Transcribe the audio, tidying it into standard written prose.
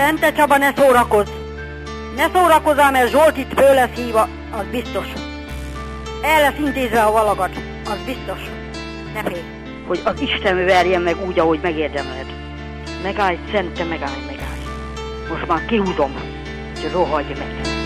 Szente Csaba, ne szórakozz! Ne szórakozzál, mert Zsolt itt föl lesz hívva, az biztos. El lesz intézve a valagat, az biztos. Ne félj. Hogy az Isten verjen meg úgy, ahogy megérdemled. Megállj, Szente, megállj. Most már kihúzom, hogy rohagy meg.